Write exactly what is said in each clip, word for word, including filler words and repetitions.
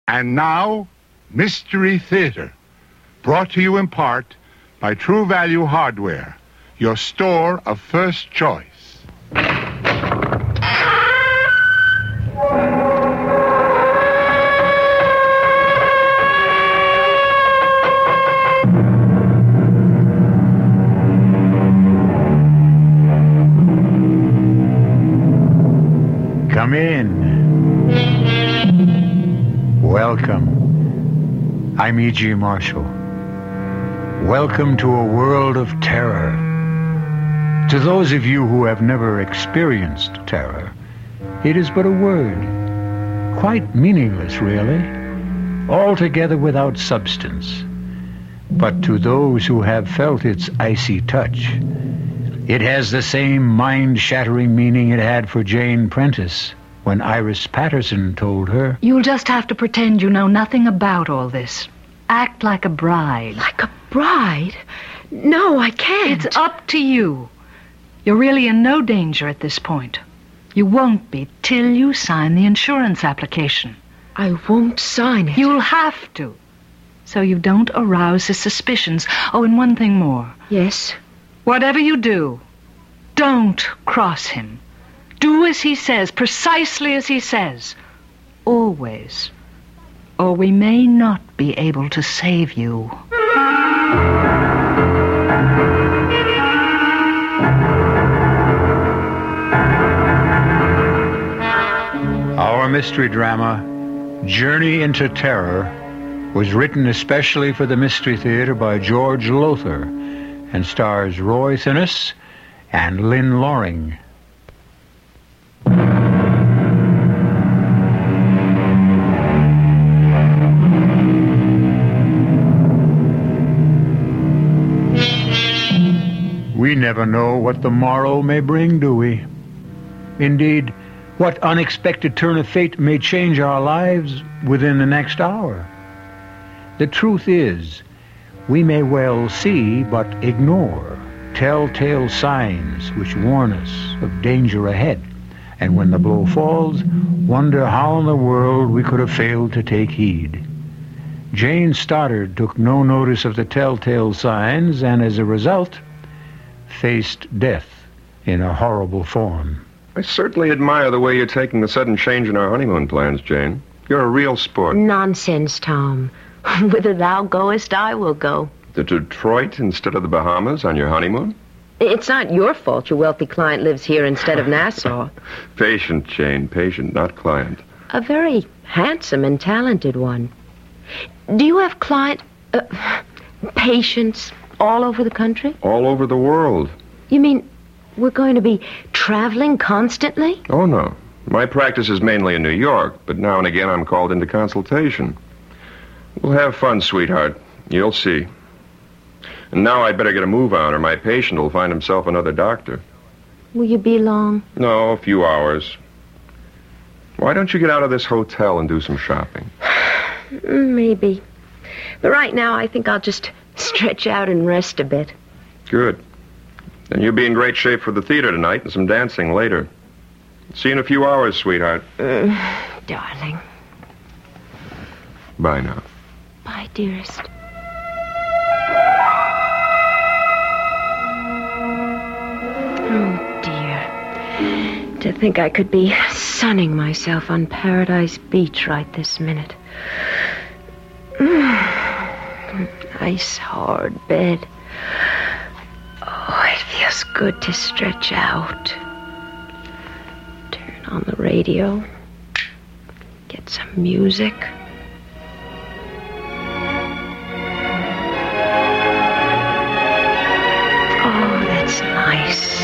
And now, Mystery Theater, brought to you in part by True Value Hardware, your store of first choice. Come in. Welcome. I'm E G. Marshall. Welcome to a world of terror. To those of you who have never experienced terror, it is but a word, quite meaningless, really, altogether without substance. But to those who have felt its icy touch, it has the same mind-shattering meaning it had for Jane Prentice when Iris Patterson told her, "You'll just have to pretend you know nothing about all this. Act like a bride." Like a bride? No, I can't. It's up to you. You're really in no danger at this point. You won't be till you sign the insurance application. I won't sign it. You'll have to, so you don't arouse his suspicions. Oh, and one thing more. Yes? Whatever you do, don't cross him. Do as he says, precisely as he says. Always. Or we may not be able to save you. Our mystery drama, Journey into Terror, was written especially for the Mystery Theater by George Lothar and stars Roy Thinnes and Lynn Loring. We never know what the morrow may bring, do we? Indeed, what unexpected turn of fate may change our lives within the next hour? The truth is, we may well see but ignore telltale signs which warn us of danger ahead, and when the blow falls, wonder how in the world we could have failed to take heed. Jane Stoddard took no notice of the telltale signs, and as a result, faced death in a horrible form. I certainly admire the way you're taking the sudden change in our honeymoon plans, Jane. You're a real sport. Nonsense, Tom. Whither thou goest, I will go. To Detroit instead of the Bahamas on your honeymoon? It's not your fault your wealthy client lives here instead of Nassau. Patient, Jane, patient, not client. A very handsome and talented one. Do you have client... Uh, patients all over the country? All over the world. You mean we're going to be traveling constantly? Oh, no. My practice is mainly in New York, but now and again I'm called into consultation. We'll have fun, sweetheart. You'll see. And now I'd better get a move on, or my patient will find himself another doctor. Will you be long? No, a few hours. Why don't you get out of this hotel and do some shopping? Maybe. But right now I think I'll just stretch out and rest a bit. Good. Then you'll be in great shape for the theater tonight and some dancing later. See you in a few hours, sweetheart. Uh, darling. Bye now. Bye, dearest. Oh, dear. To think I could be sunning myself on Paradise Beach right this minute. Nice, hard bed. Oh, it feels good to stretch out. Turn on the radio. Get some music. Oh, that's nice.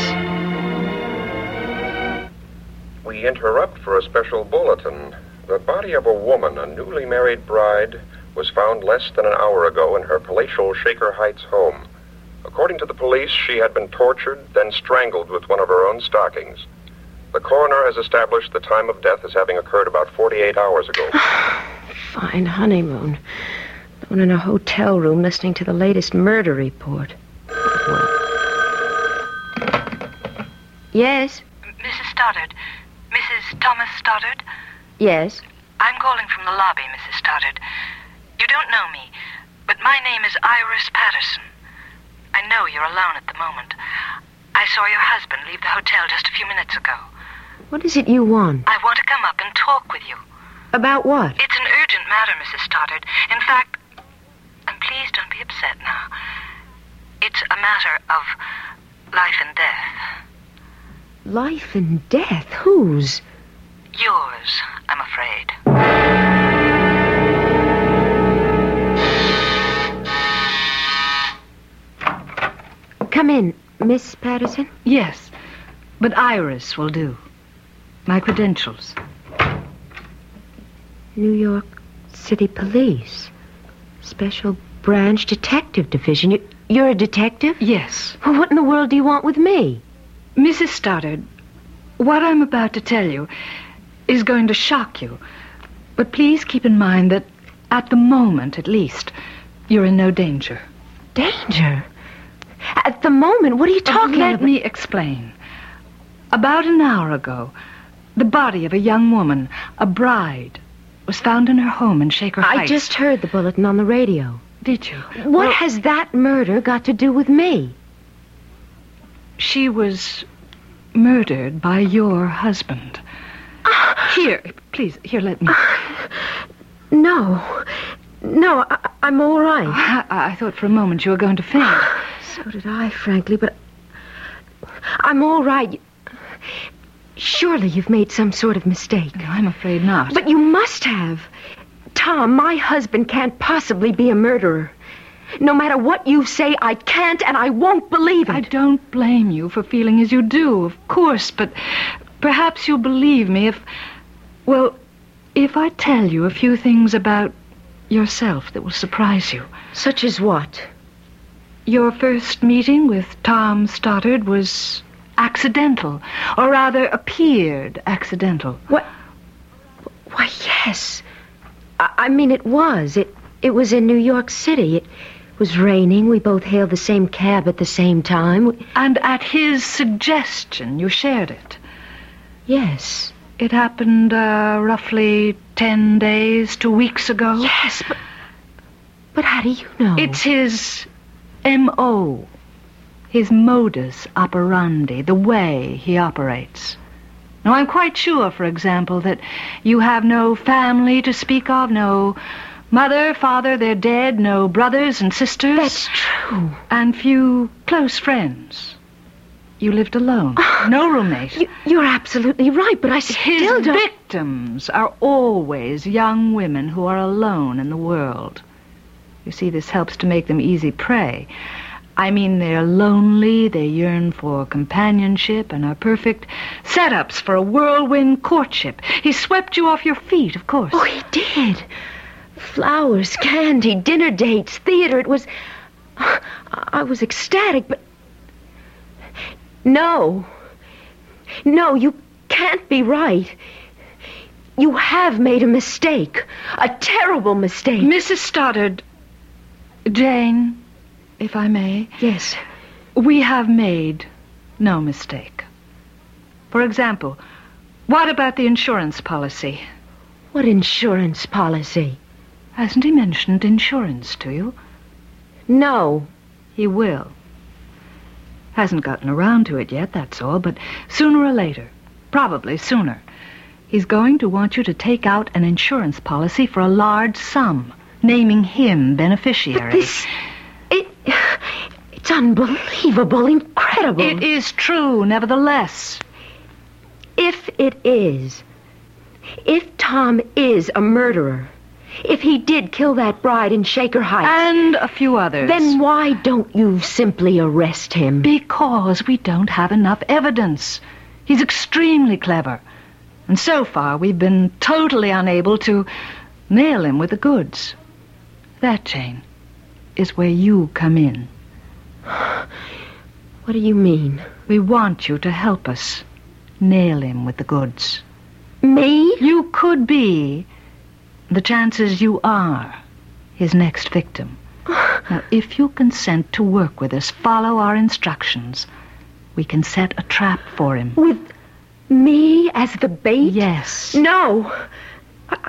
We interrupt for a special bulletin. The body of a woman, a newly married bride, was found less than an hour ago in her palatial Shaker Heights home. According to the police, she had been tortured, then strangled with one of her own stockings. The coroner has established the time of death as having occurred about forty-eight hours ago. Fine honeymoon. Alone in a hotel room listening to the latest murder report. Well. Yes? Missus Stoddard. Missus Thomas Stoddard? Yes? I'm calling from the lobby, Missus Stoddard. You don't know me, but my name is Iris Patterson. I know you're alone at the moment. I saw your husband leave the hotel just a few minutes ago. What is it you want? I want to come up and talk with you. About what? It's an urgent matter, Missus Stoddard. In fact, and please don't be upset now, it's a matter of life and death. Life and death? Whose? Yours, I'm afraid. Come in, Miss Patterson. Yes, but Iris will do. My credentials. New York City Police. Special Branch Detective Division. You, you're a detective? Yes. Well, what in the world do you want with me? Missus Stoddard, what I'm about to tell you is going to shock you. But please keep in mind that, at the moment at least, you're in no danger. Danger? At the moment? What are you talking Let about? me explain. About an hour ago, the body of a young woman, a bride, was found in her home in Shaker Heights. I just heard the bulletin on the radio. Did you? What Well, has that murder got to do with me? She was murdered by your husband. Here, please, here, let me. No. No, I, I'm all right. I, I thought for a moment you were going to faint. So did I, frankly, but I'm all right. Surely you've made some sort of mistake. No, I'm afraid not. But you must have. Tom, my husband can't possibly be a murderer. No matter what you say, I can't and I won't believe it. I don't blame you for feeling as you do, of course, but perhaps you'll believe me if, well, if I tell you a few things about yourself that will surprise you. Such as what? Your first meeting with Tom Stoddard was accidental, or rather appeared accidental. What? Why, yes. I, I mean, it was. It, it was in New York City. It was raining. We both hailed the same cab at the same time. We... And at his suggestion, you shared it. Yes. It happened uh, roughly ten days, two weeks ago. Yes, but... But how do you know? It's his M O His modus operandi, the way he operates. Now, I'm quite sure, for example, that you have no family to speak of, no mother, father, they're dead, no brothers and sisters. That's true. And few close friends. You lived alone, no roommate. You, you're absolutely right, but I His still don't... victims are always young women who are alone in the world. You see, this helps to make them easy prey. I mean, they're lonely, they yearn for companionship, and are perfect setups for a whirlwind courtship. He swept you off your feet, of course. Oh, he did. Flowers, candy, dinner dates, theater. It was... I was ecstatic, but... No. No, you can't be right. You have made a mistake. A terrible mistake. Missus Stoddard, Jane, if I may. Yes. We have made no mistake. For example, what about the insurance policy? What insurance policy? Hasn't he mentioned insurance to you? No. He will. Hasn't gotten around to it yet, that's all, but sooner or later, probably sooner, he's going to want you to take out an insurance policy for a large sum, naming him beneficiary. But this... It... It's unbelievable, incredible. It is true, nevertheless. If it is, if Tom is a murderer, if he did kill that bride in Shaker Heights... And a few others. Then why don't you simply arrest him? Because we don't have enough evidence. He's extremely clever. And so far, we've been totally unable to nail him with the goods. That, Jane, is where you come in. What do you mean? We want you to help us nail him with the goods. Me? You could be... The chances you are his next victim. Now, if you consent to work with us, follow our instructions, we can set a trap for him. With me as the bait? Yes. No. I,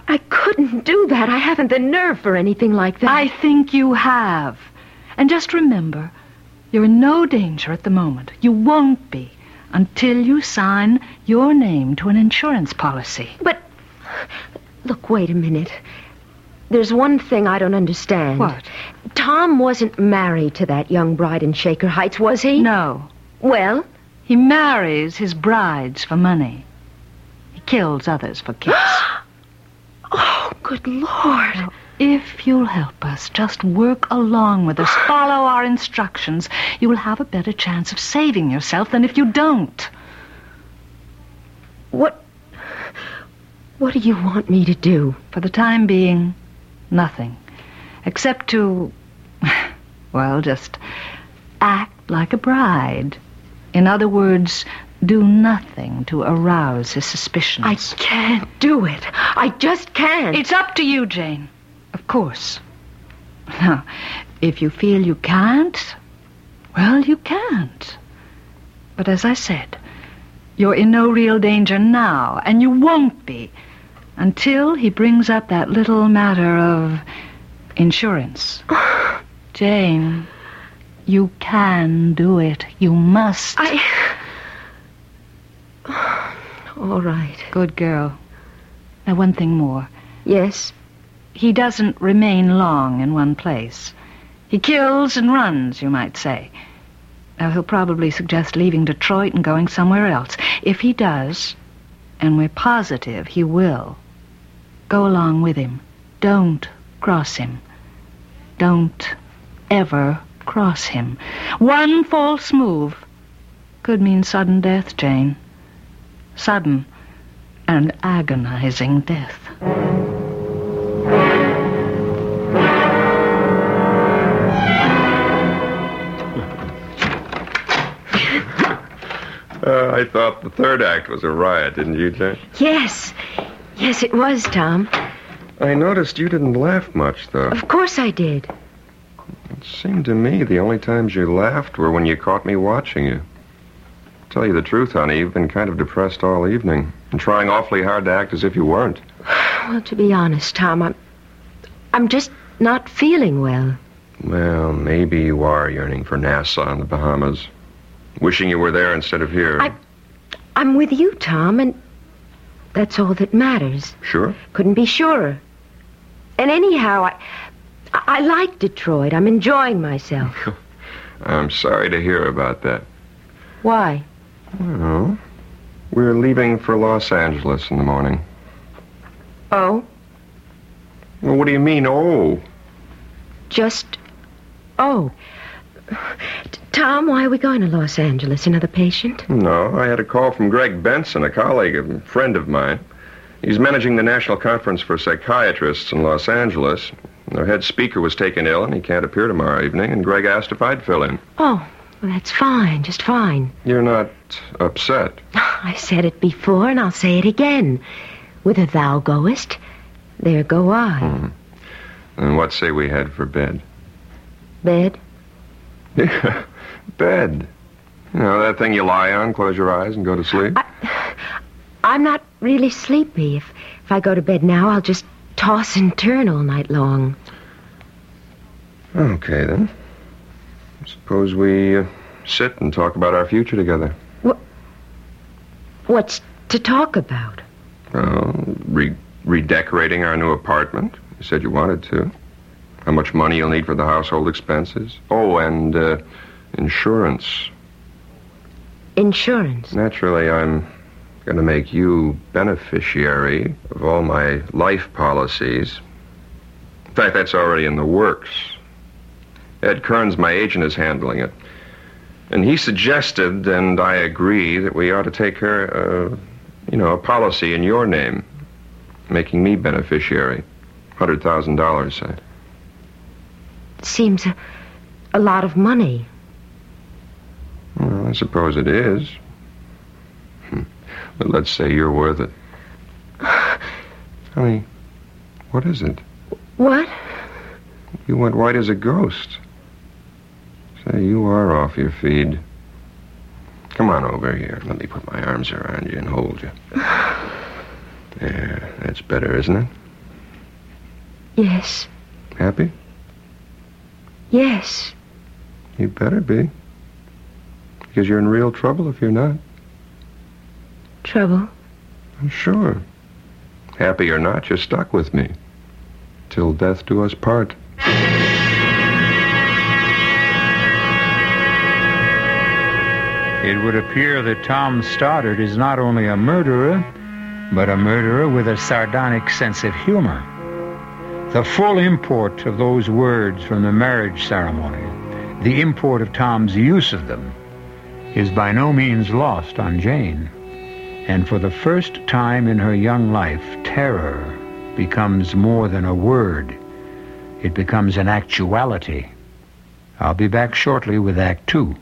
I couldn't do that. I haven't the nerve for anything like that. I think you have. And just remember, you're in no danger at the moment. You won't be until you sign your name to an insurance policy. But, look, wait a minute. There's one thing I don't understand. What? Tom wasn't married to that young bride in Shaker Heights, was he? No. Well? He marries his brides for money. He kills others for kicks. Oh, good Lord. Now, if you'll help us, just work along with us, follow our instructions, you will have a better chance of saving yourself than if you don't. What... What do you want me to do? For the time being, nothing. Except to, well, just act like a bride. In other words, do nothing to arouse his suspicions. I can't do it. I just can't. It's up to you, Jane. Of course. Now, if you feel you can't, well, you can't. But as I said, you're in no real danger now, and you won't be until he brings up that little matter of insurance. Jane, you can do it. You must. I... All right. Good girl. Now, one thing more. Yes? He doesn't remain long in one place. He kills and runs, you might say. Now, he'll probably suggest leaving Detroit and going somewhere else. If he does, and we're positive he will, go along with him. Don't cross him. Don't ever cross him. One false move could mean sudden death, Jane. Sudden and agonizing death. Uh, I thought the third act was a riot, didn't you, Jane? Yes. Yes, it was, Tom. I noticed you didn't laugh much, though. Of course I did. It seemed to me the only times you laughed were when you caught me watching you. Tell you the truth, honey, you've been kind of depressed all evening and trying awfully hard to act as if you weren't. Well, to be honest, Tom, I'm... I'm just not feeling well. Well, maybe you are yearning for Nassau and the Bahamas. Wishing you were there instead of here. I... I'm with you, Tom, and that's all that matters. Sure? Couldn't be surer. And anyhow, I... I like Detroit. I'm enjoying myself. I'm sorry to hear about that. Why? Well, we're leaving for Los Angeles in the morning. Oh? Well, what do you mean, oh? Just... Oh. T- Tom, why are we going to Los Angeles? Another patient? No, I had a call from Greg Benson, a colleague, a friend of mine. He's managing the National Conference for Psychiatrists in Los Angeles. Their head speaker was taken ill, and he can't appear tomorrow evening, and Greg asked if I'd fill in. Oh, well, that's fine, just fine. You're not upset? I said it before, and I'll say it again. Whither thou goest, there go I. Hmm. And what say we head for bed? Bed? Yeah, bed. You know, that thing you lie on, close your eyes, and go to sleep? I, I'm not really sleepy. If, if I go to bed now, I'll just toss and turn all night long. Okay, then. Suppose we uh, sit and talk about our future together. What? What's to talk about? Well, re- redecorating our new apartment. You said you wanted to. How much money you'll need for the household expenses. Oh, and uh, insurance. Insurance? Naturally, I'm going to make you beneficiary of all my life policies. In fact, that's already in the works. Ed Kearns, my agent, is handling it. And he suggested, and I agree, that we ought to take her, uh, you know, a policy in your name, making me beneficiary. one hundred thousand dollars, say. Seems a, a lot of money. Well, I suppose it is. But let's say you're worth it. Honey, what is it? What? You went white as a ghost. Say, you are off your feed. Come on over here. Let me put my arms around you and hold you. There, that's better, isn't it? Yes. Happy? Yes. You better be. Because you're in real trouble if you're not. Trouble? I'm sure. Happy or not, you're stuck with me. Till death do us part. It would appear that Tom Stoddard is not only a murderer, but a murderer with a sardonic sense of humor. The full import of those words from the marriage ceremony, the import of Tom's use of them, is by no means lost on Jane. And for the first time in her young life, terror becomes more than a word. It becomes an actuality. I'll be back shortly with Act Two.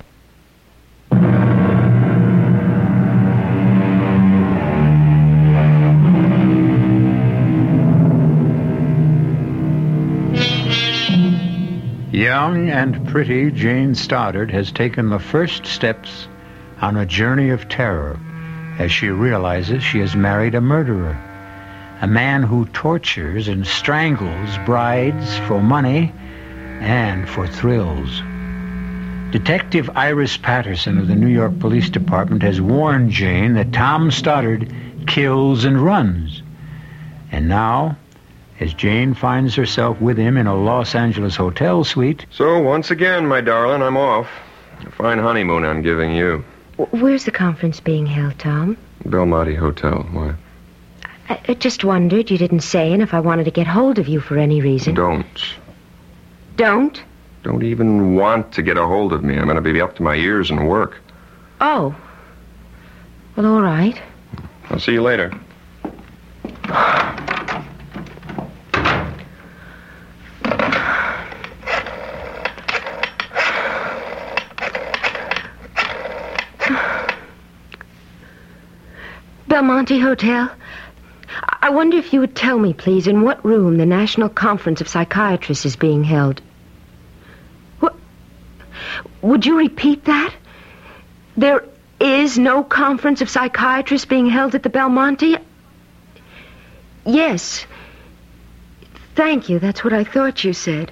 Young and pretty Jane Stoddard has taken the first steps on a journey of terror as she realizes she has married a murderer, a man who tortures and strangles brides for money and for thrills. Detective Iris Patterson of the New York Police Department has warned Jane that Tom Stoddard kills and runs. And now, as Jane finds herself with him in a Los Angeles hotel suite... So, once again, my darling, I'm off. A fine honeymoon I'm giving you. Where's the conference being held, Tom? Belmonte Hotel. Why? I, I just wondered. You didn't say, and if I wanted to get hold of you for any reason. Don't. Don't? Don't even want to get a hold of me. I'm going to be up to my ears in work. Oh. Well, all right. I'll see you later. Belmonte Hotel. I wonder if you would tell me, please, in what room the National Conference of Psychiatrists is being held. What? Would you repeat that? There is no Conference of Psychiatrists being held at the Belmonte? Yes. Thank you. That's what I thought you said.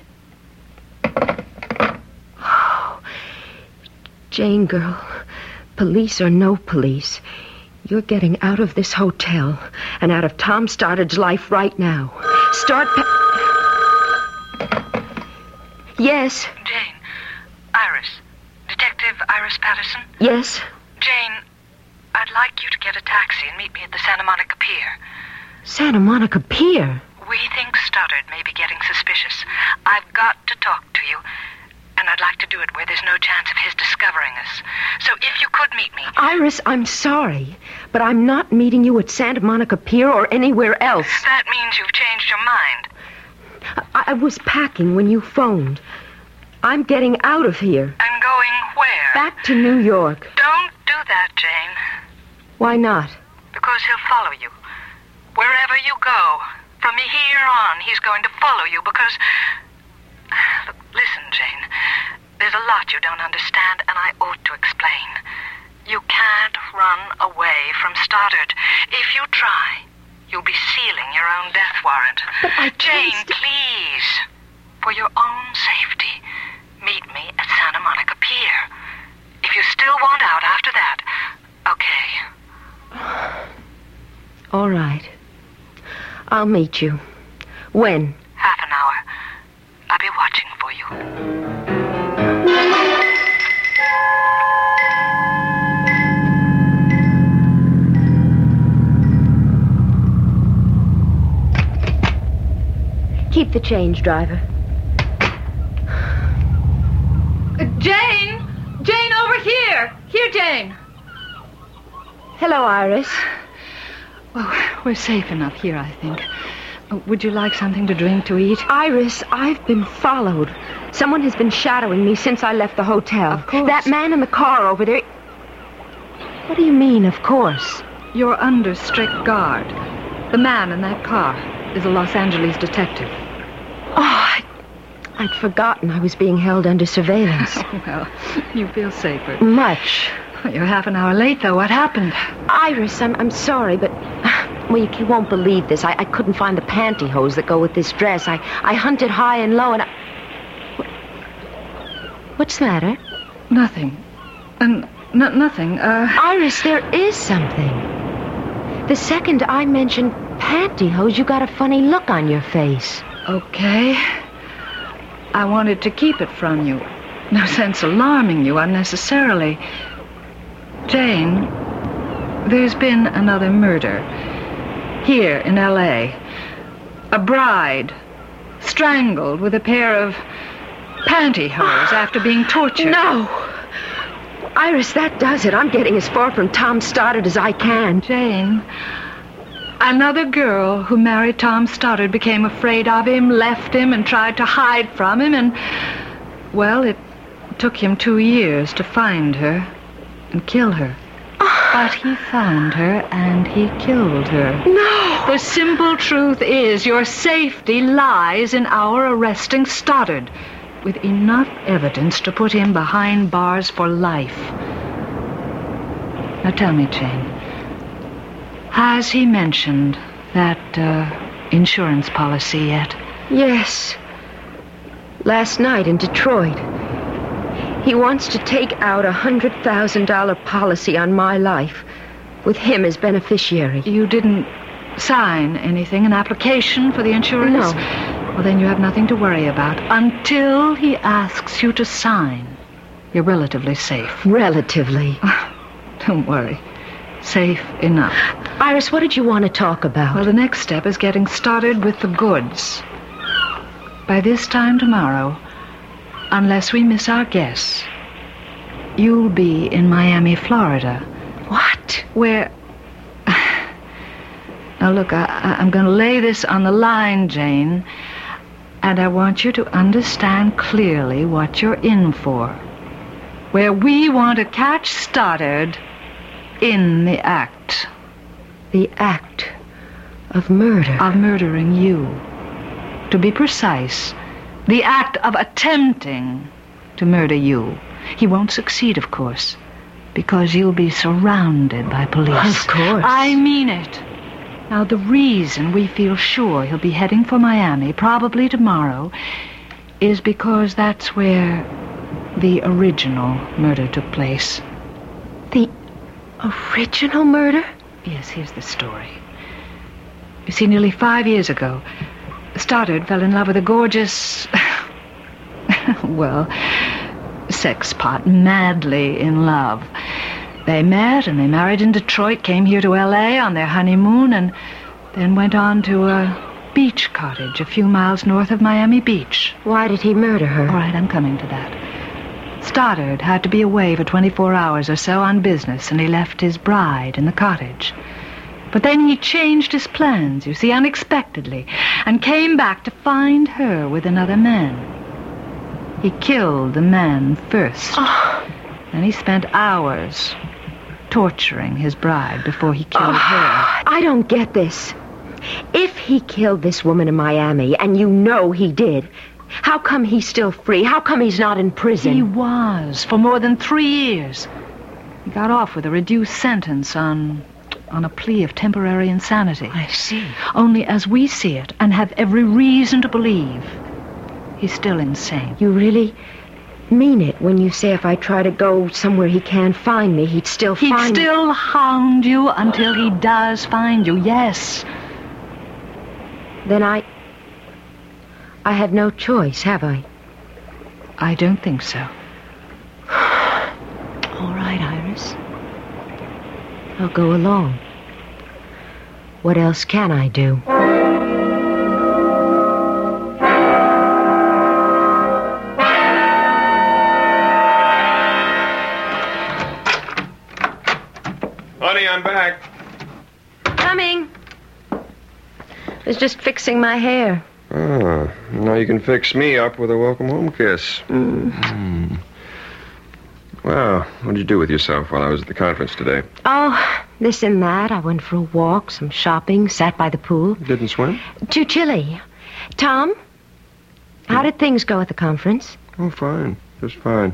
Oh, Jane, girl. Police or no police, you're getting out of this hotel and out of Tom Stoddard's life right now. Start pa- Yes? Jane. Iris. Detective Iris Patterson? Yes? Jane, I'd like you to get a taxi and meet me at the Santa Monica Pier. Santa Monica Pier? We think Stoddard may be getting suspicious. I've got to talk to you, and I'd like to do it where there's no chance of his discovering us. So if you could meet me... Iris, I'm sorry, but I'm not meeting you at Santa Monica Pier or anywhere else. That means you've changed your mind. I, I was packing when you phoned. I'm getting out of here. And going where? Back to New York. Don't do that, Jane. Why not? Because he'll follow you. Wherever you go, from here on, he's going to follow you because... Look, listen, Jane. There's a lot you don't understand, and I ought to explain. You can't run away from Stoddard. If you try, you'll be sealing your own death warrant. But I Jane, can't... please, for your own safety, meet me at Santa Monica Pier. If you still want out after that, okay. All right. I'll meet you. When? Half an hour. I'll be watching for you. Keep the change, driver. Uh, Jane! Jane, over here! Here, Jane! Hello, Iris. Well, we're safe enough here, I think. Uh, would you like something to drink, to eat? Iris, I've been followed. Someone has been shadowing me since I left the hotel. Of course. That man in the car over there... What do you mean, of course? You're under strict guard. The man in that car is a Los Angeles detective. Oh, I, I'd forgotten I was being held under surveillance. Well, you feel safer. Much. You're half an hour late, though. What happened? Iris, I'm, I'm sorry, but Well, you won't believe this. I, I couldn't find the pantyhose that go with this dress. I, I hunted high and low, and I... What's the matter? Nothing. And n- nothing. Uh... Iris, there is something. The second I mentioned pantyhose, you got a funny look on your face. Okay. I wanted to keep it from you. No sense alarming you unnecessarily. Jane, there's been another murder. Here in L A A bride strangled with a pair of pantyhose after being tortured. No! Iris, that does it. I'm getting as far from Tom Stoddard as I can. Jane, another girl who married Tom Stoddard became afraid of him, left him, and tried to hide from him, and, well, it took him two years to find her and kill her. But he found her, and he killed her. No! The simple truth is your safety lies in our arresting Stoddard, with enough evidence to put him behind bars for life. Now tell me, Jane, has he mentioned that uh, insurance policy yet? Yes. Last night in Detroit. He wants to take out a one hundred thousand dollars policy on my life, with him as beneficiary. You didn't sign anything, an application for the insurance? No. Well, then you have nothing to worry about until he asks you to sign. You're relatively safe. Relatively. Don't worry. Safe enough. Iris, what did you want to talk about? Well, the next step is getting started with the goods. By this time tomorrow, unless we miss our guess, you'll be in Miami, Florida. What? Where... Now, look, I, I'm going to lay this on the line, Jane, and I want you to understand clearly what you're in for. Where we want to catch Stoddard in the act. The act of murder. Of murdering you. To be precise, the act of attempting to murder you. He won't succeed, of course, because you'll be surrounded by police. Of course. I mean it. Now, the reason we feel sure he'll be heading for Miami, probably tomorrow, is because that's where the original murder took place. The original murder? Yes, here's the story. You see, nearly five years ago, Stoddard fell in love with a gorgeous... well, sex pot, madly in love. They met and they married in Detroit, came here to L A on their honeymoon, and then went on to a beach cottage a few miles north of Miami Beach. Why did he murder her? All right, I'm coming to that. Stoddard had to be away for twenty-four hours or so on business, and he left his bride in the cottage. But then he changed his plans, you see, unexpectedly, and came back to find her with another man. He killed the man first. Oh. And he spent hours torturing his bride before he killed oh, her. I don't get this. If he killed this woman in Miami, and you know he did, how come he's still free? How come he's not in prison? He was, for more than three years. He got off with a reduced sentence on... on a plea of temporary insanity. I see. Only as we see it, and have every reason to believe, he's still insane. You really mean it when you say if I try to go somewhere he can't find me, he'd still He'd find me? He'd still hound you until he does find you, yes. Then I... I have no choice, have I? I don't think so. All right, Iris. I'll go along. What else can I do? Honey, I'm back. Coming. I was just fixing my hair. Ah, now you can fix me up with a welcome home kiss. Mm. Mm. Well, what did you do with yourself while I was at the conference today? Oh, this and that. I went for a walk, some shopping, sat by the pool. Didn't swim? Too chilly. Tom, how did things go at the conference? Oh, fine. Just fine.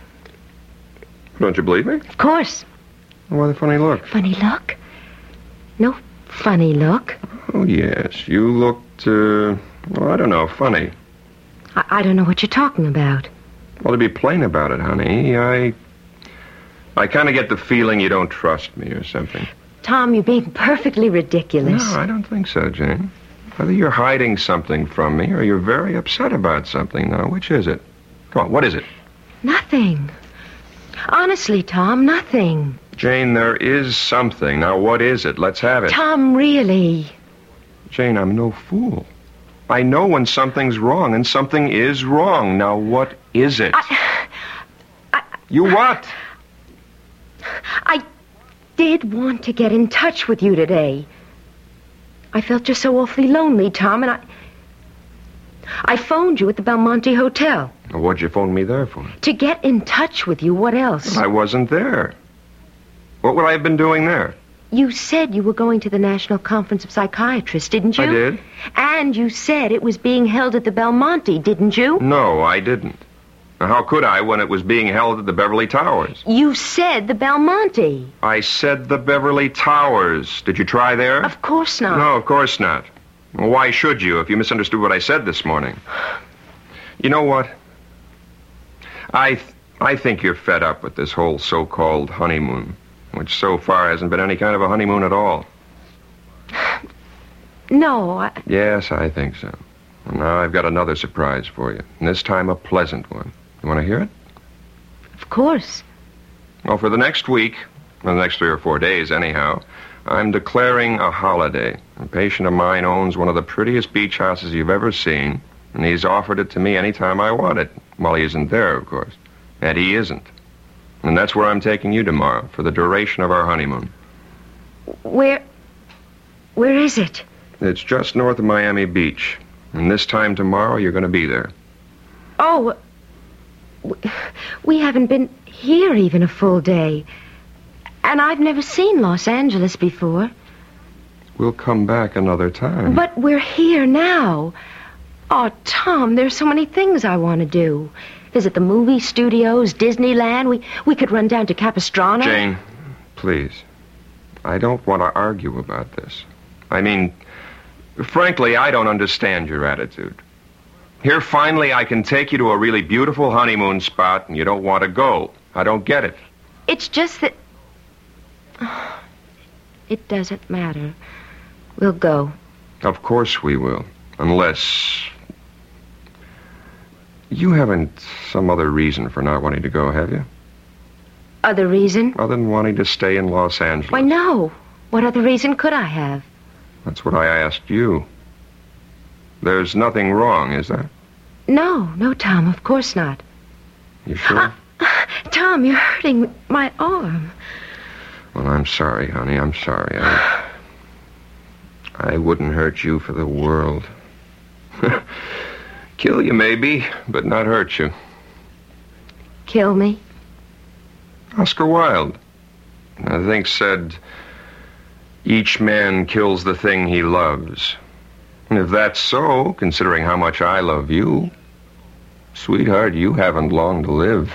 Don't you believe me? Of course. Why the funny look? Funny look? No funny look. Oh, yes. You looked, uh, well, I don't know, funny. I, I don't know what you're talking about. Well, to be plain about it, honey, I... I kind of get the feeling you don't trust me or something. Tom, you're being perfectly ridiculous. No, I don't think so, Jane. Either you're hiding something from me or you're very upset about something. Now, which is it? Come on, what is it? Nothing. Honestly, Tom, nothing. Jane, there is something. Now, what is it? Let's have it. Tom, really. Jane, I'm no fool. I know when something's wrong, and something is wrong. Now, what is it? I, I, you what? I did want to get in touch with you today. I felt just so awfully lonely, Tom, and I... I phoned you at the Belmonte Hotel. Well, what'd you phone me there for? To get in touch with you. What else? Well, I wasn't there. What would I have been doing there? You said you were going to the National Conference of Psychiatrists, didn't you? I did. And you said it was being held at the Belmonte, didn't you? No, I didn't. Now, how could I when it was being held at the Beverly Towers? You said the Belmonte. I said the Beverly Towers. Did you try there? Of course not. No, of course not. Well, why should you if you misunderstood what I said this morning? You know what? I, th- I think you're fed up with this whole so-called honeymoon, which so far hasn't been any kind of a honeymoon at all. No, I... Yes, I think so. And now I've got another surprise for you, and this time a pleasant one. You want to hear it? Of course. Well, for the next week, well, the next three or four days anyhow, I'm declaring a holiday. A patient of mine owns one of the prettiest beach houses you've ever seen, and he's offered it to me any time I want it. Well, he isn't there, of course. And he isn't. And that's where I'm taking you tomorrow, for the duration of our honeymoon. Where... Where is it? It's just north of Miami Beach. And this time tomorrow, you're going to be there. Oh, we haven't been here even a full day. And I've never seen Los Angeles before. We'll come back another time. But we're here now. Oh, Tom, there's so many things I want to do. Visit the movie studios, Disneyland. We, we could run down to Capistrano. Jane, please. I don't want to argue about this. I mean, frankly, I don't understand your attitude. Here, finally, I can take you to a really beautiful honeymoon spot, and you don't want to go. I don't get it. It's just that... Oh, it doesn't matter. We'll go. Of course we will. Unless... You haven't some other reason for not wanting to go, have you? Other reason? Other than wanting to stay in Los Angeles. Why, no. What other reason could I have? That's what I asked you. There's nothing wrong, is there? No, no, Tom, of course not. You sure? Uh, Tom, you're hurting my arm. Well, I'm sorry, honey. I'm sorry. I, I wouldn't hurt you for the world. Kill you, maybe, but not hurt you. Kill me? Oscar Wilde, I think, said, each man kills the thing he loves. And if that's so, considering how much I love you, sweetheart, you haven't long to live.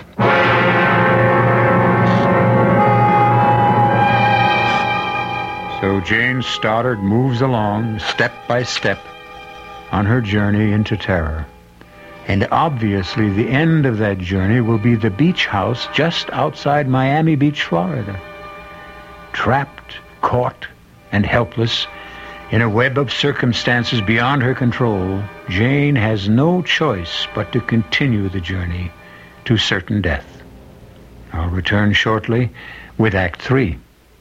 So Jane Stoddard moves along, step by step, on her journey into terror. And obviously the end of that journey will be the beach house just outside Miami Beach, Florida. Trapped, caught, and helpless in a web of circumstances beyond her control, Jane has no choice but to continue the journey to certain death. I'll return shortly with Act Three.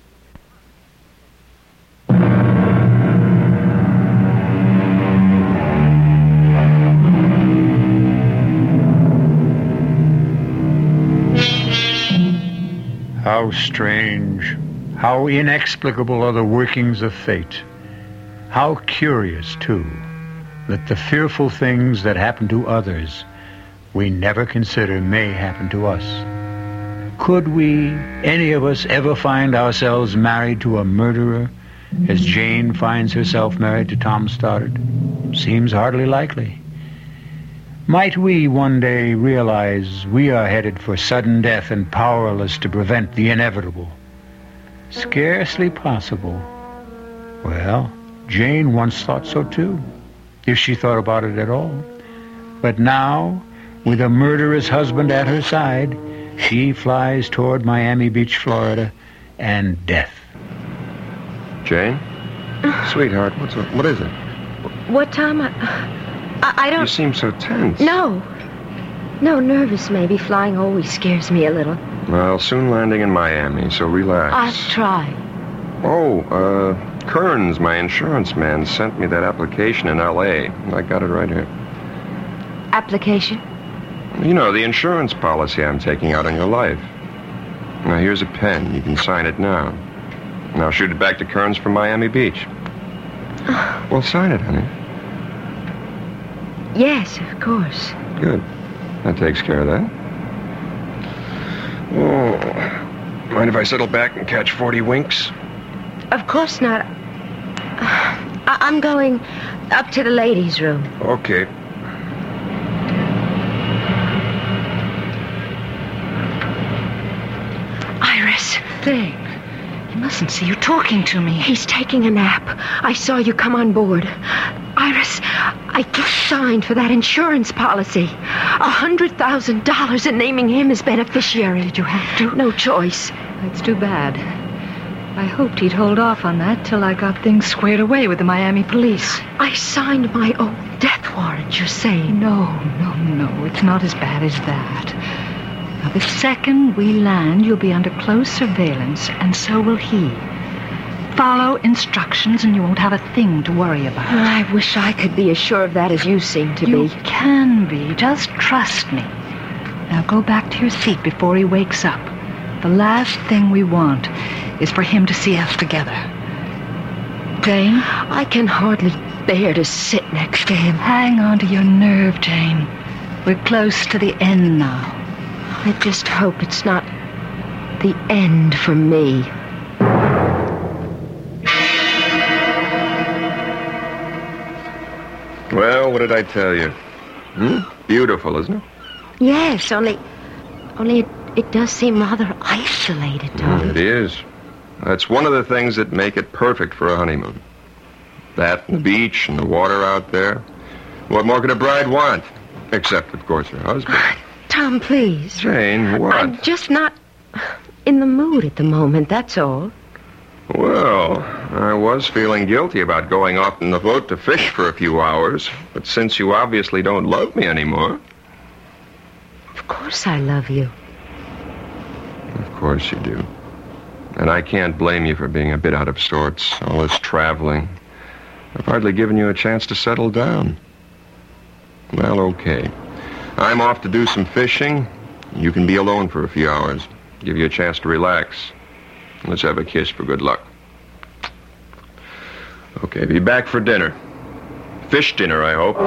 How strange, how inexplicable are the workings of fate. How curious, too, that the fearful things that happen to others we never consider may happen to us. Could we, any of us, ever find ourselves married to a murderer, as Jane finds herself married to Tom Stoddard? Seems hardly likely. Might we one day realize we are headed for sudden death and powerless to prevent the inevitable? Scarcely possible. Well, Jane once thought so too, if she thought about it at all. But now, with a murderous husband at her side, she flies toward Miami Beach, Florida, and death. Jane? Sweetheart, what's up? What is it? What, Tom? I, I, I don't... You seem so tense. No. No, nervous maybe. Flying always scares me a little. Well, soon landing in Miami, so relax. I'll try. Oh, uh, Kearns, my insurance man, sent me that application in L A I got it right here. Application? You know, the insurance policy I'm taking out on your life. Now, here's a pen. You can sign it now. Now, shoot it back to Kearns from Miami Beach. Well, sign it, honey. Yes, of course. Good. That takes care of that. Oh, mind if I settle back and catch forty winks? Of course not. I- I'm going up to the ladies' room. Okay. Iris, thing. He mustn't see you talking to me. He's taking a nap. I saw you come on board. Iris, I just signed for that insurance policy. A hundred thousand dollars and naming him as beneficiary. Did you have to? No choice. That's too bad. I hoped he'd hold off on that till I got things squared away with the Miami police. I signed my own death warrant, you're saying? No, no, no. It's not as bad as that. Now, the second we land, you'll be under close surveillance, and so will he. Follow instructions, and you won't have a thing to worry about. I wish I could be as sure of that as you seem to You be. can be. Just trust me. Now go back to your seat before he wakes up. The last thing we want is for him to see us together. Jane? I can hardly bear to sit next to him. Hang on to your nerve, Jane. We're close to the end now. I just hope it's not the end for me. Well, what did I tell you? Hmm? Beautiful, isn't it? Yes, only... Only it, it does seem rather isolated, Tom. It is. That's one of the things that make it perfect for a honeymoon. That and the beach and the water out there. What more could a bride want? Except, of course, her husband. Tom, please. Jane, what? I'm just not in the mood at the moment, that's all. Well, I was feeling guilty about going off in the boat to fish for a few hours. But since you obviously don't love me anymore... Of course I love you. Of course you do. And I can't blame you for being a bit out of sorts. All this traveling. I've hardly given you a chance to settle down. Well, okay. I'm off to do some fishing. You can be alone for a few hours. Give you a chance to relax. Let's have a kiss for good luck. Okay, be back for dinner. Fish dinner, I hope.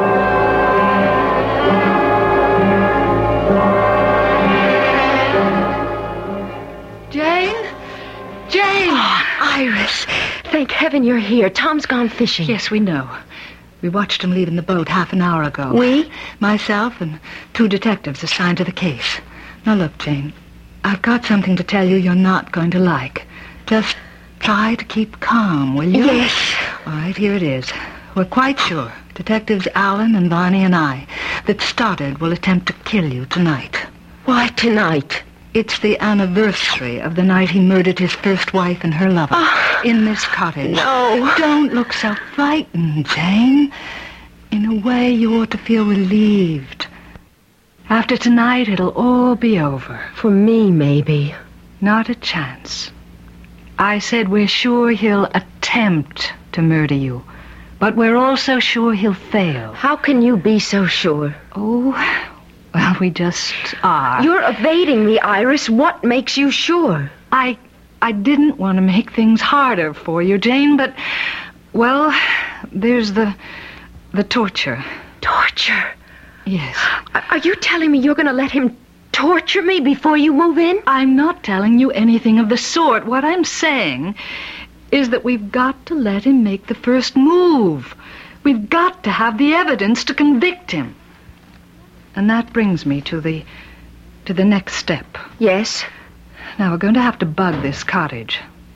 Jane? Jane! Oh, Iris, thank heaven you're here. Tom's gone fishing. Yes, we know. We watched him leave in the boat half an hour ago. We? Myself and two detectives assigned to the case. Now look, Jane, I've got something to tell you you're not going to like. Just try to keep calm, will you? Yes. All right, here it is. We're quite sure, Detectives Allen and Barney and I, that Stoddard will attempt to kill you tonight. Why tonight? It's the anniversary of the night he murdered his first wife and her lover Oh. in this cottage. No. Don't look so frightened, Jane. In a way, you ought to feel relieved. After tonight, it'll all be over. For me, maybe. Not a chance. I said we're sure he'll attempt to murder you, but we're also sure he'll fail. How can you be so sure? Oh, well, we just are. You're evading me, Iris. What makes you sure? I I didn't want to make things harder for you, Jane, but, well, there's the the torture. Torture? Yes. Are are you telling me you're going to let him torture me before you move in? I'm not telling you anything of the sort. What I'm saying is that we've got to let him make the first move. We've got to have the evidence to convict him. And that brings me to the to the next step. Yes. Now, we're going to have to bug this cottage.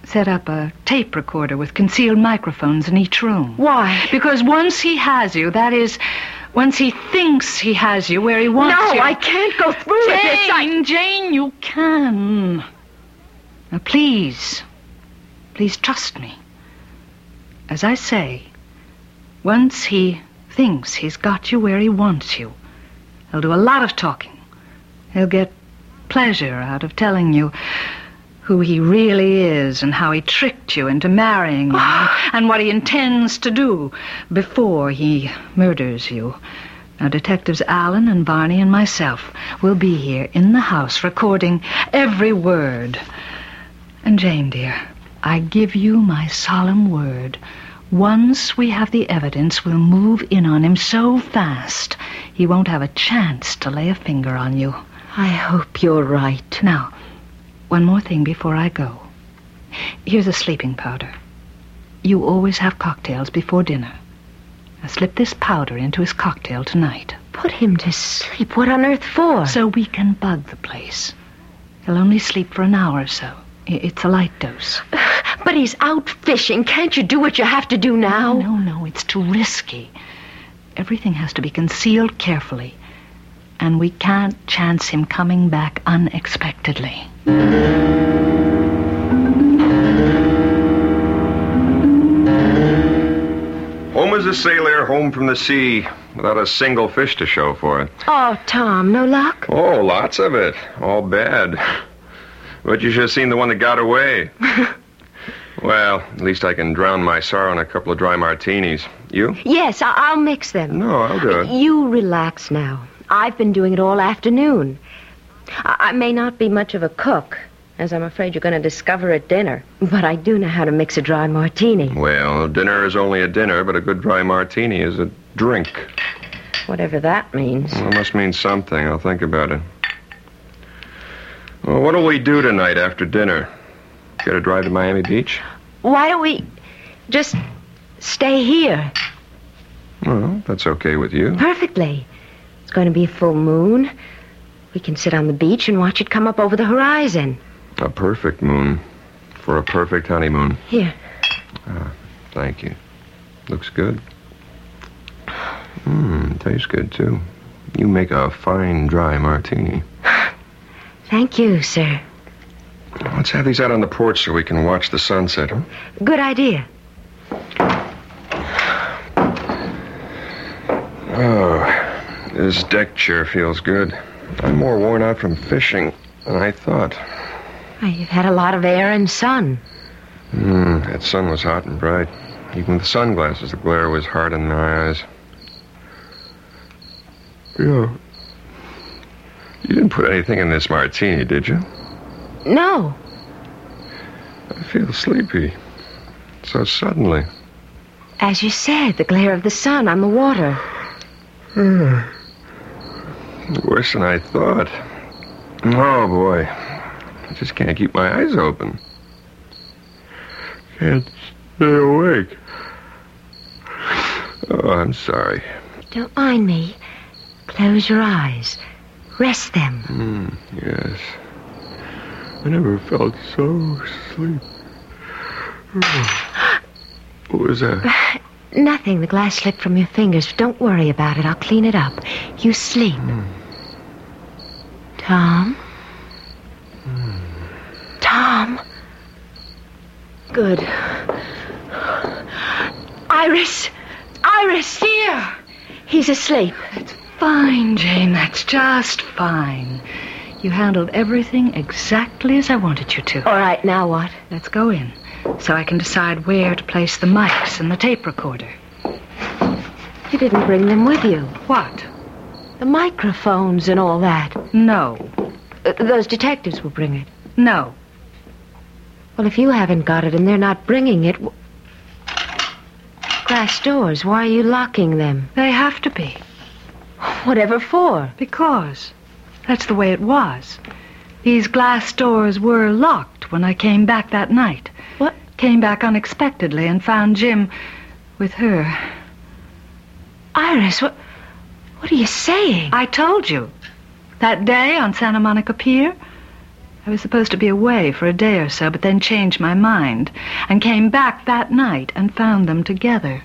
set up a tape recorder with concealed microphones in each room. Why? Because once he has you, that is, once he thinks he has you where he wants no, you... No, I can't go through with this. Jane, Jane, you can. Now, please, please trust me. As I say, once he thinks he's got you where he wants you, he'll do a lot of talking. He'll get pleasure out of telling you who he really is and how he tricked you into marrying him and what he intends to do before he murders you. Now, Detectives Allen and Barney and myself will be here in the house recording every word. And Jane, dear, I give you my solemn word. Once we have the evidence, we'll move in on him so fast he won't have a chance to lay a finger on you. I hope you're right. Now, one more thing before I go. Here's a sleeping powder. You always have cocktails before dinner. Now slip this powder into his cocktail tonight. Put him to sleep? What on earth for? So we can bug the place. He'll only sleep for an hour or so. It's a light dose. But he's out fishing. Can't you do what you have to do now? No, no, it's too risky. Everything has to be concealed carefully. And we can't chance him coming back unexpectedly. Home as a sailor, home from the sea, without a single fish to show for it. Oh, Tom, no luck? Oh, lots of it. All bad. But you should have seen the one that got away. Well, at least I can drown my sorrow in a couple of dry martinis. You? Yes, I- I'll mix them. No, I'll do it. You relax now. I've been doing it all afternoon. I, I may not be much of a cook, as I'm afraid you're going to discover at dinner, but I do know how to mix a dry martini. Well, dinner is only a dinner, but a good dry martini is a drink. Whatever that means. Well, it must mean something. I'll think about it. Well, what'll we do tonight after dinner? Get a drive to Miami Beach? Why don't we just stay here? Well, that's okay with you. Perfectly. It's going to be a full moon. We can sit on the beach and watch it come up over the horizon. A perfect moon for a perfect honeymoon. Here. Ah, thank you. Looks good. Mmm, tastes good, too. You make a fine dry martini. Thank you, sir. Let's have these out on the porch so we can watch the sunset, huh? Good idea. Oh, this deck chair feels good. I'm more worn out from fishing than I thought. Well, you've had a lot of air and sun. Hmm, that sun was hot and bright. Even with sunglasses, the glare was hard in my eyes. Yeah. You didn't put anything in this martini, did you? No. I feel sleepy. So suddenly. As you said, the glare of the sun on the water. Worse than I thought. Oh, boy. I just can't keep my eyes open. Can't stay awake. Oh, I'm sorry. Don't mind me. Close your eyes. Rest them. Mm, yes. I never felt so asleep. What was that? Nothing. The glass slipped from your fingers. Don't worry about it. I'll clean it up. You sleep. Mm. Tom? Mm. Tom? Good. Iris! Iris! Here! He's asleep. That's fine, Jane. That's just fine. You handled everything exactly as I wanted you to. All right, now what? Let's go in, so I can decide where to place the mics and the tape recorder. You didn't bring them with you. What? The microphones and all that. No. Uh, those detectives will bring it. No. Well, if you haven't got it and they're not bringing it... W- Glass doors, why are you locking them? They have to be. Whatever for? Because that's the way it was. These glass doors were locked when I came back that night. What? Came back unexpectedly and found Jim with her. Iris, what, what are you saying? I told you. That day on Santa Monica Pier, I was supposed to be away for a day or so, but then changed my mind and came back that night and found them together.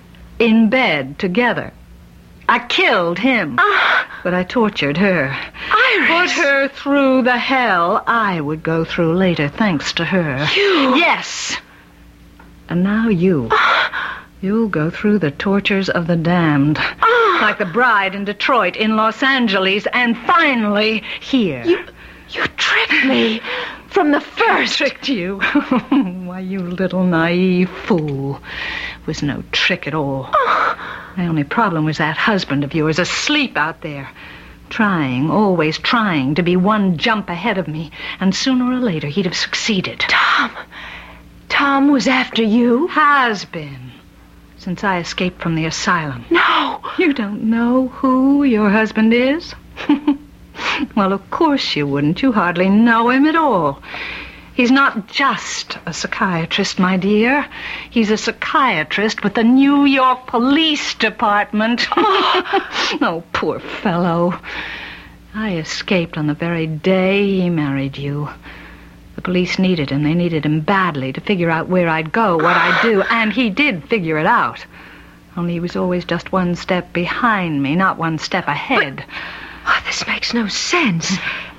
In bed together. I killed him, Ah. but I tortured her. Iris! Put her through the hell I would go through later, thanks to her. You? Yes! And now you. You'll go through the tortures of the damned. Ah. Like the bride in Detroit, in Los Angeles, and finally here. You... You tricked me from the first. Tricked you? Why, you little naive fool. It was no trick at all. My only problem was that husband of yours asleep out there. Trying, always trying to be one jump ahead of me. And sooner or later he'd have succeeded. Tom. Tom was after you? Has been. Since I escaped from the asylum. No. You don't know who your husband is? Well, of course you wouldn't. You hardly know him at all. He's not just a psychiatrist, my dear. He's a psychiatrist with the New York Police Department. Oh, oh poor fellow. I escaped on the very day he married you. The police needed him. They needed him badly to figure out where I'd go, what I'd do, and he did figure it out. Only he was always just one step behind me, not one step ahead. But, oh, this makes no sense.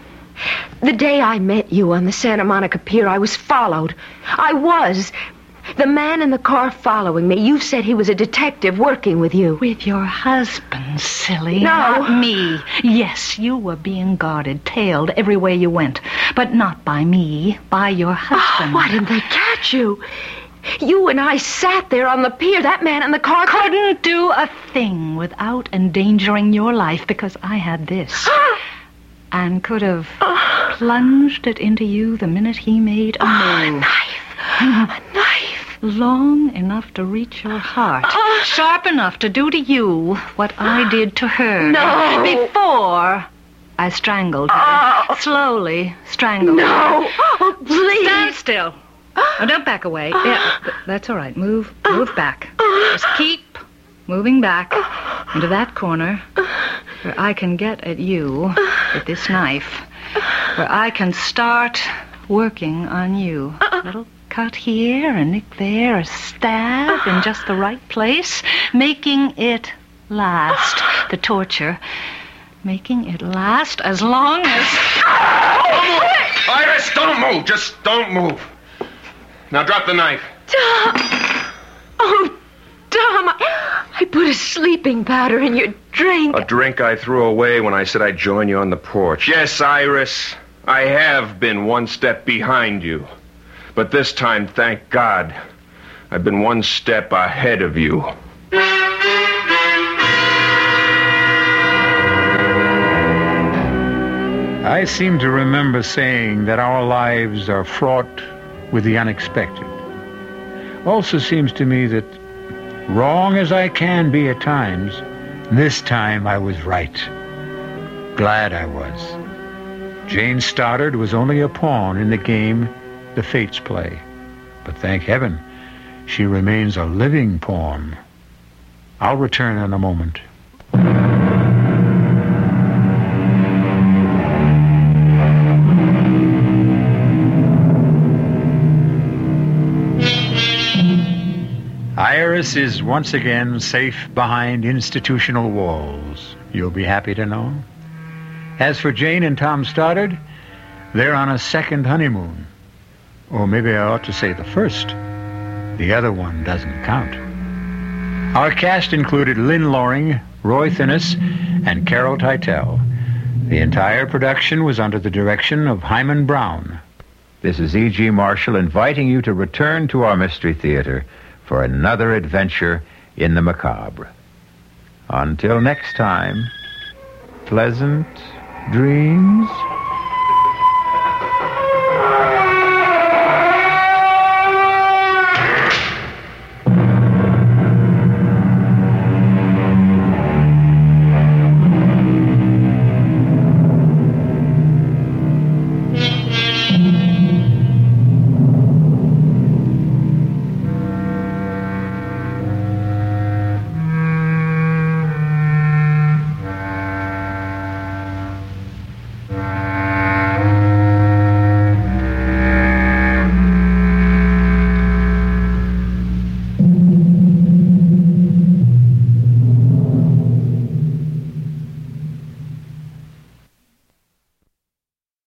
The day I met you on the Santa Monica Pier, I was followed. I was. The man in the car following me, you said he was a detective working with you. With your husband, silly. No. Not me. Yes, you were being guarded, tailed every way you went. But not by me, by your husband. Oh, why didn't they catch you? You and I sat there on the pier. That man in the car couldn't do a thing without endangering your life because I had this. And could have plunged it into you the minute he made a move. Oh, a knife. A knife. Long enough to reach your heart. Uh, Sharp enough to do to you what I did to her. No. Before I strangled her. Uh, Slowly strangled no. her. No. Oh, please. Stand still. Oh, don't back away. Yeah, that's all right. Move. Move back. Just keep moving back into that corner where I can get at you with this knife. Where I can start working on you. A little cut here, a nick there, a stab in just the right place. Making it last. The torture. Making it last as long as... Iris, don't move. Just don't move. Now drop the knife. Tom! Oh, Tom, I, I put a sleeping powder in your drink. A drink I threw away when I said I'd join you on the porch. Yes, Iris, I have been one step behind you. But this time, thank God, I've been one step ahead of you. I seem to remember saying that our lives are fraught with the unexpected. Also seems to me that, wrong as I can be at times, this time I was right. Glad I was. Jane Stoddard was only a pawn in the game the fates play. But thank heaven, she remains a living pawn. I'll return in a moment. Iris is once again safe behind institutional walls, you'll be happy to know. As for Jane and Tom Stoddard, they're on a second honeymoon. Or maybe I ought to say the first. The other one doesn't count. Our cast included Lynn Loring, Roy Thinnes, and Carol Teitel. The entire production was under the direction of Hyman Brown. This is E G. Marshall inviting you to return to our Mystery Theater for another adventure in the macabre. Until next time, pleasant dreams.